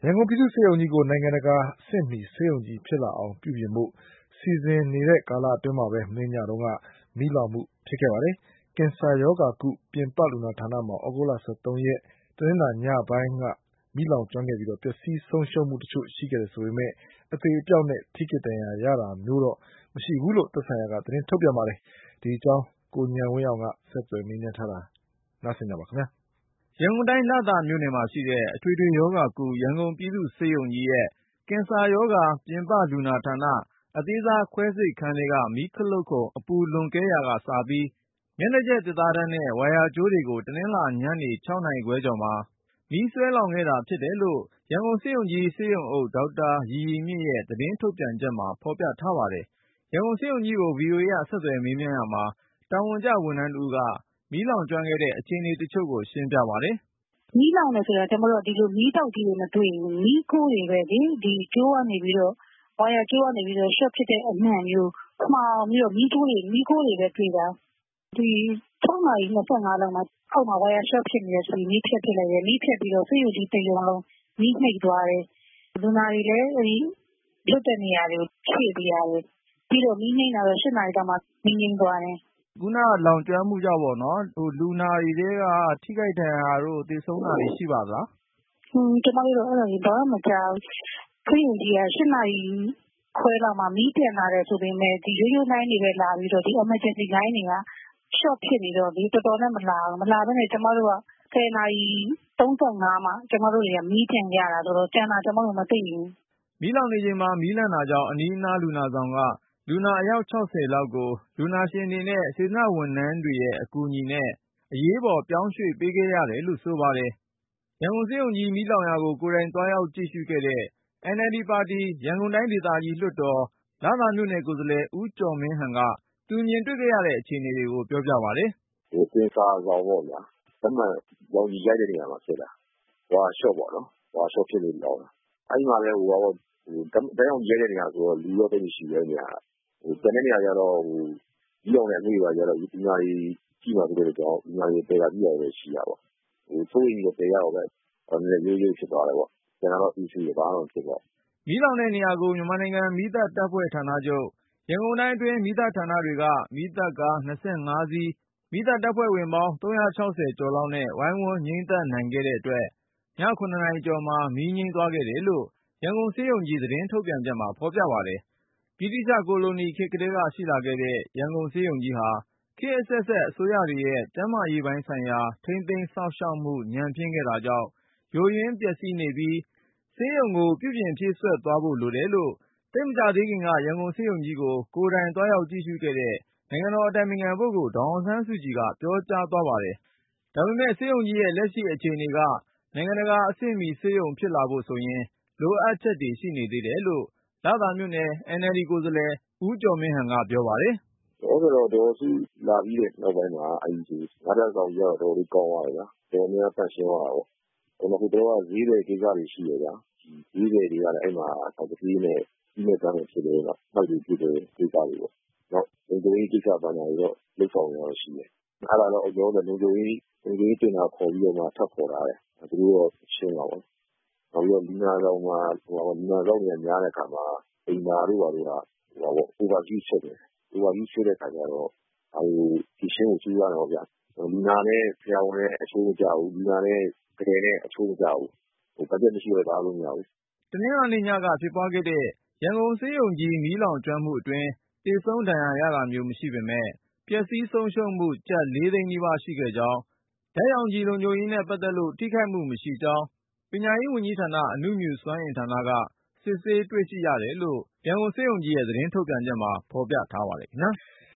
ရန်ကုန်ပြည်သူ့ဆေးရုံကြီးကိုနိုင်ငံတကာအဆင့်မီဆေးရုံကြီးဖြစ်လာအောင်ပြုပြင်ဖို့စီစဉ်နေတဲ့ကာလအတွင်းမှာပဲမနေ့ညတုန်းကမီးလောင်မှုဖြစ်ခဲ့ပါတယ်။ကင်ဆာရောဂါကုပြင်ပလူနာဌာနမှာသြဂုတ်လ13ရက်တနင်္လာညပိုင်းကမီးလောင်ကျွမ်းခဲ့ပြီးပျက်စီးဆုံးရှုံးမှုတချို့ရှိခဲ့တယ်ဆိုပေမဲ့အသေအပျောက်နဲ့ထိခိုက်ဒဏ်ရာရတာမျိုးတော့မရှိဘူးလို့သက်ဆိုင်ရာကသတင်းထုတ်ပြန်ပါတယ်။ဒီအကြောင်းကိုဉာဏ်ဝင်းအောင်ကဆက်သွယ်မေးမြန်းထားတာနားဆင်ကြပါခင်ဗျာ။ရန်ကုန်တိုင်းလသာမြို့နယ်မှာရှိတဲ့အထွေထွေရောဂါကုရန်ကုန်ပြည်သူ့ဆေးရုံကြီးရဲ့ကင်ဆာရောဂါပြင်ပလူနာဌာနအသေးစားခွဲစိတ်ခန်းလေးကမီးခလုတ်ခုံအပူလွန်ကဲရာကစပြီးမျက်နှာကျက်သစ်သားတန်းနဲ့ဝါယာကြိုးတွေကိုတနင်္လာညနေ6နာရီခွဲကျော်မှာမီးစွဲလောင်ခဲ့တာဖြစ်တယ်လို့ရန်ကုန်ဆေးရုံကြီးဆေးရုံအုပ်ဒေါက်တာရီရီမြင့်ရဲ့သတင်းထုတ်ပြန်ချက်မှာဖော်ပြထားပါတယ်။ရန်ကုန်ဆေးရုံကြီးကို VOA ကဆက်သွယ်မေးမြန်းရာမှာတာဝန်ကျဝန်ထမ်းတဦးကမီးလောင်ကျွမ်းခဲ့တဲ့အခြေအနေတချို့ကိုရှင်းပြပါတယ်။မီးလောင်တယ်ဆိုတာကျွန်တော်တို့ဒီလိုမီးတောက်ကြီးတွေမတွေ့ဘူး။မီးခိုးတွေပဲလေဒီကျိုးကနေပြီးတော့ဝါယာကျိုးကနေပြီးတော့ရှော့ဖြစ်တဲ့အနှံ့မျိုးမှောင်ပြီးတော့မီးခိုးတွေပဲတွေ့တာ။ဒီ6နာရီ25လောက်မှာအောက်မှာဝါယာရှော့ဖြစ်နေတယ်ဆိုပြီးမီးဖြတ်ပစ်လိုက်တယ်။မီးဖြတ်ပြီးတော့ဆေးရုံကြီးတစ်ရုံလုံးမီးမှိတ်သွားတယ်။လူနာတွေလည်းလွတ်တဲ့နေရာတွေကိုဖြည့်ပေးရတယ်။ပြီးတော့မီးငြိမ်းတာတော့8နာရီတောင်မှမီးငြိမ်းသွားတယ်။ခုနလောင်ကျွမ်းမှုကြောင့်ပေါ့နော်လူနာတွေထဲကထိခိုက်ဒဏ်ရာတို့သေဆုံးတာတွေရှိပါသလား။ကျွန်မတို့တော့အဲ့လိုဘာမှမကြားဘူး။ဆေးရုံကြီးက8နာရီခွဲလောက်မှာမီးပြန်လာတယ်ဆိုပေမဲ့ဒီရိုးရိုးလိုင်းတွေပဲလာပြီးတော့ဒီ emergency line တွေက short ဖြစ်နေတော့ဒီတော်တော်နဲ့မလာဘဲနဲ့ကျွန်မတို့က10နာရီ35မှာကျွန်မတို့တွေကမီးပြန်ရတာဆိုတော့ကျန်တာကျွန်မတို့မသိဘူးမီးလောင်နေချိန်မှာမီးလန့်တာကြောင့်အနီးအနားလူနာဆောင်ကလူနာအယောက်60လောက်ကိုလူနာရှင်တွေနဲ့စေတနာ့ဝန်ထမ်းတွေရဲ့အကူအညီနဲ့အရေးပေါ်ပြောင်းရွှေ့ပေးခဲ့ရတယ်လို့ဆိုပါတယ်။ရန်ကုန်ဆေးရုံကြီးမီးလောင်ရာကိုကိုယ်တိုင်သွားရောက်ကြည့်ရှုခဲ့တဲ့ NLD ပါတီရန်ကုန်တိုင်းဒေသကြီးလွှတ်တော်လသာမြို့နယ်ကိုယ်စားလှယ်ဦးကျော်မင်းဟန်ကသူမြင်တွေ့ခဲ့ရတဲ့အခြေအနေတွေကိုပြောပြပါတယ်။ကင်ဆာဆောင်ပေါ့ဗျာ။ဓမ္မရောင်ကြီးရိုက်တဲ့နေရာမှာဖြစ်တာ။ဝါရှော့ပေါ့နော်။ဝါရှော့ဖြစ်လို့လောင်တာ။အဲ့မှာလည်းဓာတ်ရောင်ကြီးရိုက်တဲ့နေရာဆိုတော့လူရောသိရှိတဲ့နေရာ။ကျန်တဲ့နေရာကျတော့ဒီရောင်နဲ့အမေးပါကျတော့ဒီညာကြီးကြည့်မှဆိုတဲ့ကြောင့်ဒီညာကြီးပေတာပြရပဲရှိတာပေါ့။ဆိုရင်တော့ပေရတော့ပဲရိုးရိုးဖြစ်သွားတယ်ပေါ့။ကျန်တော့ issue ဘာမှမဖြစ်တော့မီးလောင်တဲ့နေရာကိုမြန်မာနိုင်ငံမီးသတ်တပ်ဖွဲ့ဌာနချုပ်ရန်ကုန်တိုင်းအတွင်းမီးသတ်ဌာနတွေကမီးသတ်ကား25စီးမီးသတ်တပ်ဖွဲ့ဝင်ပေါင်း360ကျော်လောက်နဲ့ဝိုင်းဝန်းငြိမ်းသတ်နိုင်ခဲ့တဲ့အတွက်ည9နာရီကျော်မှာမီးငြိမ်းသွားခဲ့တယ်လို့ရန်ကုန်ဆေးရုံကြီးသတင်းထုတ်ပြန်ချက်မှာဖော်ပြပါတယ်။ဗြိတိသျှကိုလိုနီခေတ်ကတည်းကရှိလာခဲ့တဲ့ရန်ကုန်ဆေးရုံကြီးဟာခေတ်အဆက်ဆက်အစိုးရတွေရဲ့ကျန်းမာရေးပိုင်းဆိုင်ရာထိန်းသိမ်းစောင့်ရှောက်မှုညံ့ဖျင်းခဲ့တာကြောင့်ယိုယွင်းပျက်စီးနေပြီးဆေးရုံကိုပြုပြင်ဖြည့်စွက်သွားဖို့လိုတယ်လို့သိပ်မကြာသေးခင်ကရန်ကုန်ဆေးရုံကြီးကိုကိုယ်တိုင်သွားရောက်ကြည့်ရှုခဲ့တဲ့နိုင်ငံတော်အတိုင်ပင်ခံပုဂ္ဂိုလ်ဒေါ်အောင်ဆန်းစုကြည်ကပြောကြားသွားပါတယ်။ဒါပေမဲ့ဆေးရုံကြီးရဲ့လက်ရှိအခြေအနေကနိုင်ငံတကာအဆင့်မီဆေးရုံဖြစ်လာဖို့ဆိုရင်လိုအပ်ချက်တွေရှိနေသေးတယ်လို့လသာမြို့နယ် NLD ကိုယ်စားလှယ်ဦးကျော်မင်းဟန်ကပြောပါတယ်။တော့ဒေါ်စုလာပြီးတဲ့နောက်ပိုင်းမှာငါးပြားဆောင်ကြီးကတော့တော်တော်လေးကောင်းသွားတယ်ဗျာ။တော်များတန့်ရှင်းသွားတာပေါ့။အခုတော့ဈေးတယ်ကိစ္စတွေရှိရဗျာ။ဈေးတယ်တွေကလည်းအဲ့မှာတတိနဲ့ဒီနဲ့တန်းဖြစ်တယ်တော့နောက်ပြီးဖြစ်တယ်ကိစ္စတွေပေါ့။နောက်လုံခြုံရေးကိစ္စဘာညာတွေတော့လုပ်ဆောင်ရတော့ရှိတယ်။အဲ့ဒါတော့ကျွန်တော်တို့လုံခြုံရေးတင်တာခေါ်ပြီးတော့မှထပ်ခေါ်တာလေ။သူတို့တော့ရှင်းပါပေါ့။နောက်ပြီးတော့လူနာဆောင်မှာလူနာဆောင်တွေများတဲ့အခါမှာအိမ်သာတို့ဘာလို့overuse ဖြစ်တယ်။ overuse ဖြစ်တဲ့အခါကျတော့ဒီရှင်းကိုကျူးရတယ်ပေါ့ဗျာ။လူနာနဲ့ဆရာဝန်နဲ့အချိုးမကျဘူး။လူနာနဲ့ကလေးနဲ့အချိုးမကျဘူး။ဘတ်ဂျက်မရှိတော့အားလုံးမရဘူး။တနင်္လာနေ့ညကဖြစ်ပွားခဲ့တဲ့ရန်ကုန်ဆေးရုံကြီးမီးလောင်ကျွမ်းမှုအတွင်းသေဆုံးဒဏ်ရာရတာမျိုးမရှိပေမဲ့ပျက်စီးဆုံးရှုံးမှုကျပ်4သိန်းနီးပါးရှိခဲ့ကြောင်းဓာတ်ရောင်ခြည်လုံခြုံရေးနဲ့ပတ်သက်လို့ထိခိုက်မှုမရှိကြောင်းပညာရေးဝန်ကြီးဌာနအဏုမြူစွမ်းအင်ဌာနကစစ်ဆေးတွေ့ရှိရတယ်လို့ရန်ကုန်ဆေးရုံကြီးရဲ့သတင်းထုတ်ပြန်ချက်မှာဖော်ပြထားပါတယ်ခင်ဗျာ။